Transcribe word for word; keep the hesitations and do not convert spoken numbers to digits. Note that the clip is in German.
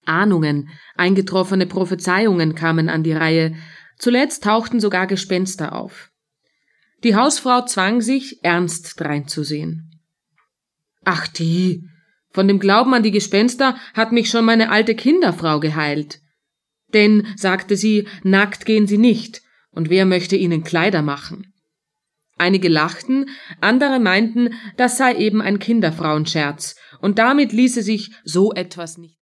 Ahnungen, eingetroffene Prophezeiungen kamen an die Reihe, zuletzt tauchten sogar Gespenster auf. Die Hausfrau zwang sich, ernst dreinzusehen. »Ach die, von dem Glauben an die Gespenster hat mich schon meine alte Kinderfrau geheilt. Denn, sagte sie, nackt gehen sie nicht, und wer möchte ihnen Kleider machen?« Einige lachten, andere meinten, das sei eben ein Kinderfrauenscherz, und damit ließe sich so etwas nicht